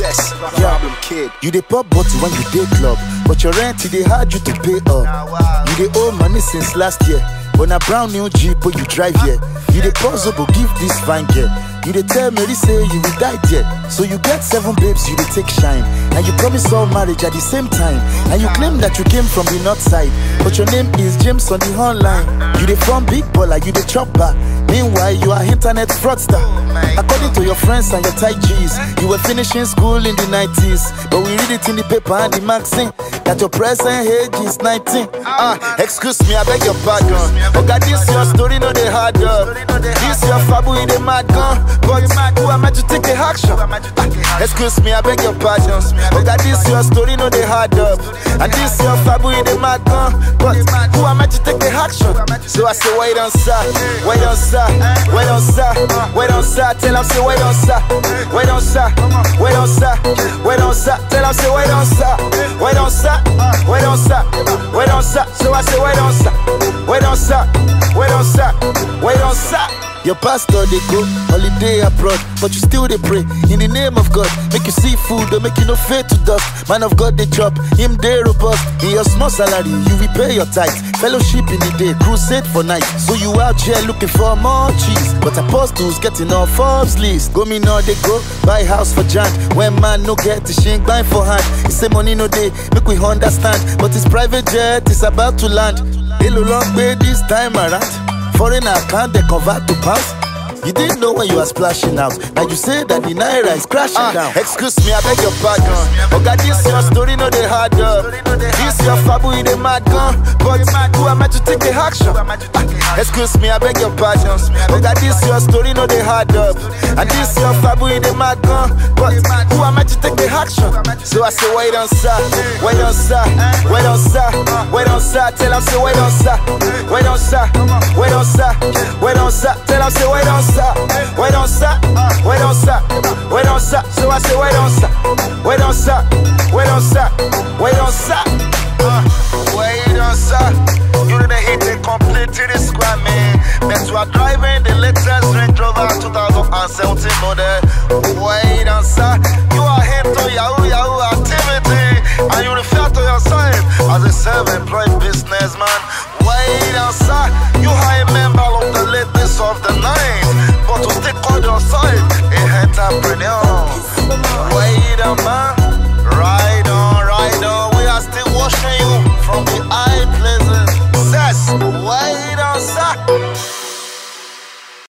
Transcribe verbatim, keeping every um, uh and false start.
Yes, problem kid. You dey pop bottle when you dey club, but your rent it dey hard you to pay up. You dey owe money since last year, but na brown new Jeep but you drive here. You dey possible give this fine girl. You dey tell Mary say you will die there. So you get seven babes, you dey take shine. And you promise all marriage at the same time. And you claim that you came from the north side, but your name is James on the online. You dey from big baller, you dey chopper. Meanwhile, you are internet fraudster. According to your friends and your tight G's, you were finishing school in the nineties, but we read it in the paper and the magazine that your present age is nineteen. Ah, uh, excuse me, I beg your pardon. Oh God, this your story, no they hard up. This your fabu in the mad gun, but who am I to take the action? Ah, excuse me, I beg your pardon. Oh God, this your story, no they hard up. And this your fabu in the mad gun, but who am I to take the action? So I say, wait on sir, wait on sir, wait on sir, wait on sir. Tell him say, wait on sir, wait on sir, wait on sir, wait on sir. Tell him say, wait on sir, wait on sir, wait on sir, wait on sir. So I say, wait on sir, wait on sir, wait on sir, wait on sir. Your pastor they go holiday abroad, but you still they pray in the name of God. Make you see food, don't make you no fade to dust. Man of God they chop, him they robust. In your small salary, you repay your tithe. Fellowship in the day, crusade for night. So you out here looking for more cheese, but apostles getting off Forbes list. Go me now they go buy house for Jan. When man no get the shink buy for hand. He say money no day, make we understand. But his private jet is about to land. Hello long way this time around. Foreign account they convert to pounds. You didn't know when you were splashing out. Now you say that the naira is crashing uh, down. Excuse me, I beg your pardon. Oh God, this your story, no they hard up. This your fabu in the mad gun, but who am I to take the action? Uh, excuse me, I beg your pardon. Oh God, this your story, no they hard up. And this your fabu in the mad gun, but who am I to take the action? So I say, wait on sir, wait on sir, wait on sir, wait on sir. Tell him say, wait on sir, wait on sir, wait on sir, wait on sir. Tell him say, wait on sir. Wait on sir, wait on sir, wait on sir. So I say wait on sir, wait on sir, wait on sir, wait on sir. Uh, wait on sir. You didn't hit it completely this square man. But you are driving the latest Range Rover twenty seventeen model. Wait on sir. You are into Yahoo Yahoo activity, and you refer to yourself as a self-employed businessman. Wait on sir. You are a member of the latest of the night, but to still call yourself a entrepreneur. Wait on man, ride on, ride on. We are still watching you from the high places. Yes, wait on sir.